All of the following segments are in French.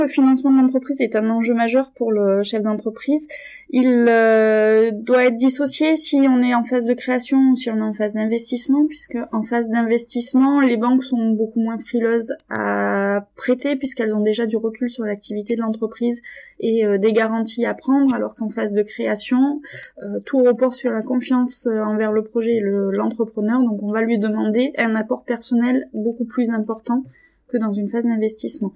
Le financement de l'entreprise est un enjeu majeur pour le chef d'entreprise. Il doit être dissocié si on est en phase de création ou si on est en phase d'investissement, puisque en phase d'investissement, les banques sont beaucoup moins frileuses à prêter puisqu'elles ont déjà du recul sur l'activité de l'entreprise et des garanties à prendre, alors qu'en phase de création, tout repose sur la confiance envers le projet et l'entrepreneur. Donc on va lui demander un apport personnel beaucoup plus important que dans une phase d'investissement.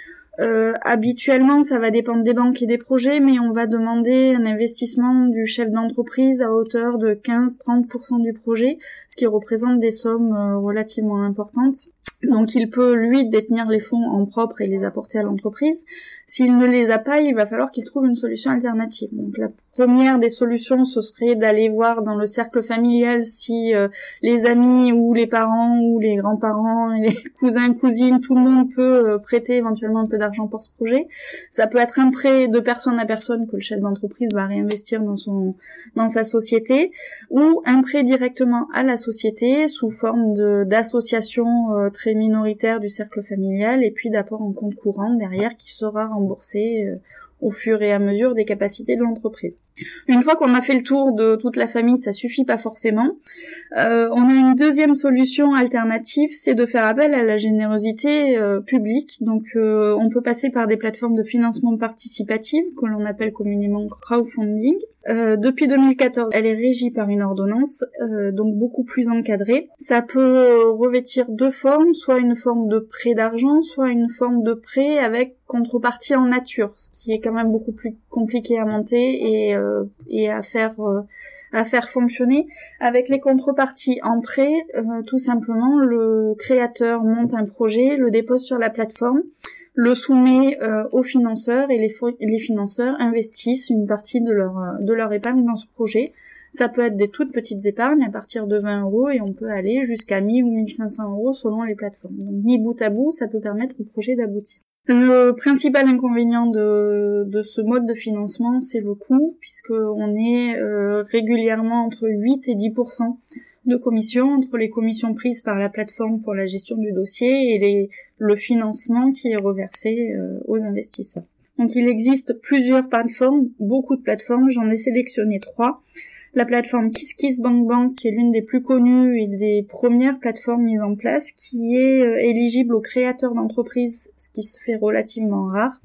Habituellement, ça va dépendre des banques et des projets, mais on va demander un investissement du chef d'entreprise à hauteur de 15-30% du projet, ce qui représente des sommes relativement importantes. Donc il peut, lui, détenir les fonds en propre et les apporter à l'entreprise. S'il ne les a pas, il va falloir qu'il trouve une solution alternative. Donc la première des solutions, ce serait d'aller voir dans le cercle familial si les amis ou les parents ou les grands-parents, les cousins, cousines, tout le monde peut prêter éventuellement un peu d'argent pour ce projet. Ça peut être un prêt de personne à personne que le chef d'entreprise va réinvestir dans sa société, ou un prêt directement à la société sous forme d'association très minoritaire du cercle familial et puis d'apport en compte courant derrière qui sera remboursé au fur et à mesure des capacités de l'entreprise. Une fois qu'on a fait le tour de toute la famille, ça suffit pas forcément. On a une deuxième solution alternative, c'est de faire appel à la générosité publique. Donc on peut passer par des plateformes de financement participatif que l'on appelle communément crowdfunding. Depuis 2014, elle est régie par une ordonnance, donc beaucoup plus encadrée. Ça peut revêtir deux formes, soit une forme de prêt d'argent, soit une forme de prêt avec contrepartie en nature, ce qui est quand même beaucoup plus compliqué à monter et à faire fonctionner. Avec les contreparties en prêt, tout simplement, le créateur monte un projet, le dépose sur la plateforme, le soumet aux financeurs et les financeurs investissent une partie de leur épargne dans ce projet. Ça peut être des toutes petites épargnes à partir de 20 € et on peut aller jusqu'à 1000 ou 1500 € selon les plateformes. Donc mis bout à bout, ça peut permettre au projet d'aboutir. Le principal inconvénient de ce mode de financement, c'est le coût, puisqu'on est régulièrement entre 8 et 10% de commission entre les commissions prises par la plateforme pour la gestion du dossier et le financement qui est reversé aux investisseurs. Donc il existe plusieurs plateformes, beaucoup de plateformes, j'en ai sélectionné 3. La plateforme KissKissBankBank, qui est l'une des plus connues et des premières plateformes mises en place, qui est éligible aux créateurs d'entreprises, ce qui se fait relativement rare,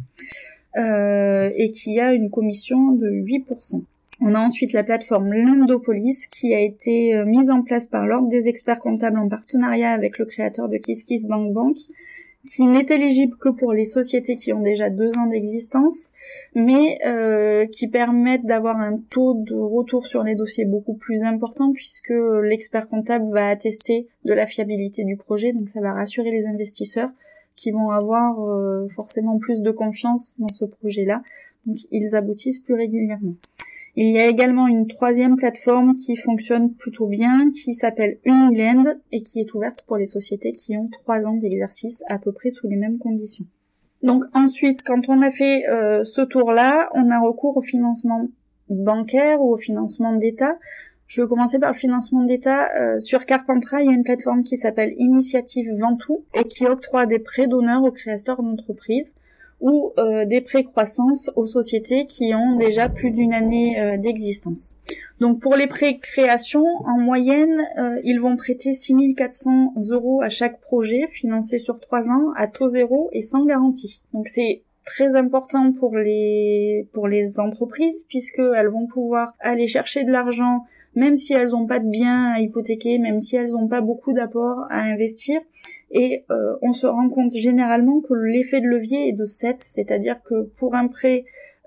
et qui a une commission de 8%. On a ensuite la plateforme Lendopolis, qui a été mise en place par l'Ordre des experts comptables en partenariat avec le créateur de KissKissBankBank, qui n'est éligible que pour les sociétés qui ont déjà 2 ans d'existence, mais qui permettent d'avoir un taux de retour sur les dossiers beaucoup plus important, puisque l'expert comptable va attester de la fiabilité du projet, donc ça va rassurer les investisseurs qui vont avoir forcément plus de confiance dans ce projet-là, donc ils aboutissent plus régulièrement. Il y a également une 3e plateforme qui fonctionne plutôt bien, qui s'appelle Uniland et qui est ouverte pour les sociétés qui ont 3 ans d'exercice à peu près sous les mêmes conditions. Donc ensuite, quand on a fait ce tour-là, on a recours au financement bancaire ou au financement d'État. Je vais commencer par le financement d'État. Sur Carpentras, il y a une plateforme qui s'appelle Initiative Ventoux et qui octroie des prêts d'honneur aux créateurs d'entreprises ou des prêts croissance aux sociétés qui ont déjà plus d'une année d'existence. Donc pour les prêts création, en moyenne, ils vont prêter 6 400 € à chaque projet, financé sur 3 ans, à taux zéro et sans garantie. Donc c'est très important pour les entreprises, puisqu'elles vont pouvoir aller chercher de l'argent, même si elles n'ont pas de biens à hypothéquer, même si elles n'ont pas beaucoup d'apports à investir. Et on se rend compte généralement que l'effet de levier est de 7, c'est-à-dire que pour un prêt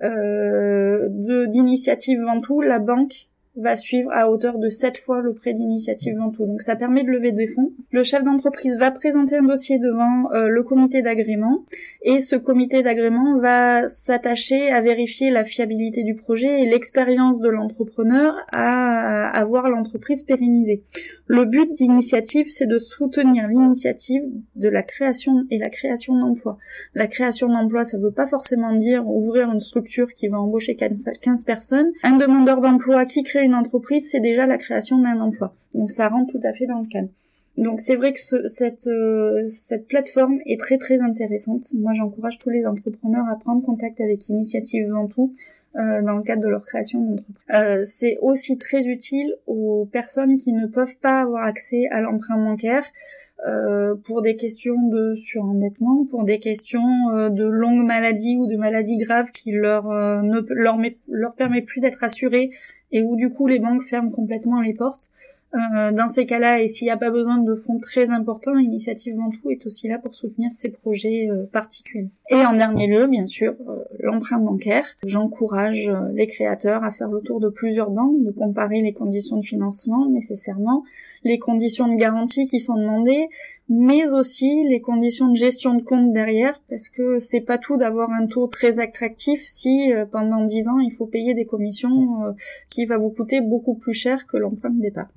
d'initiative Ventoux, la banque va suivre à hauteur de 7 fois le prêt d'initiative Ventoux. Donc ça permet de lever des fonds. Le chef d'entreprise va présenter un dossier devant le comité d'agrément et ce comité d'agrément va s'attacher à vérifier la fiabilité du projet et l'expérience de l'entrepreneur à avoir l'entreprise pérennisée. Le but d'initiative, c'est de soutenir l'initiative de la création et la création d'emplois. La création d'emplois, ça veut pas forcément dire ouvrir une structure qui va embaucher 15 personnes. Un demandeur d'emploi qui crée une entreprise, c'est déjà la création d'un emploi. Donc ça rentre tout à fait dans le cadre. Donc c'est vrai que cette plateforme est très très intéressante. Moi j'encourage tous les entrepreneurs à prendre contact avec Initiative Ventoux dans le cadre de leur création d'entreprise. C'est aussi très utile aux personnes qui ne peuvent pas avoir accès à l'emprunt bancaire pour des questions de surendettement, pour des questions de longue maladie ou de maladies graves qui leur permet plus d'être assurées et où du coup les banques ferment complètement les portes. Dans ces cas-là, et s'il n'y a pas besoin de fonds très importants, Initiative Ventoux est aussi là pour soutenir ces projets particuliers. Et en dernier lieu, bien sûr, l'emprunt bancaire. J'encourage les créateurs à faire le tour de plusieurs banques, de comparer les conditions de financement nécessairement, les conditions de garantie qui sont demandées, mais aussi les conditions de gestion de compte derrière, parce que c'est pas tout d'avoir un taux très attractif si pendant 10 ans il faut payer des commissions qui va vous coûter beaucoup plus cher que l'emprunt de départ.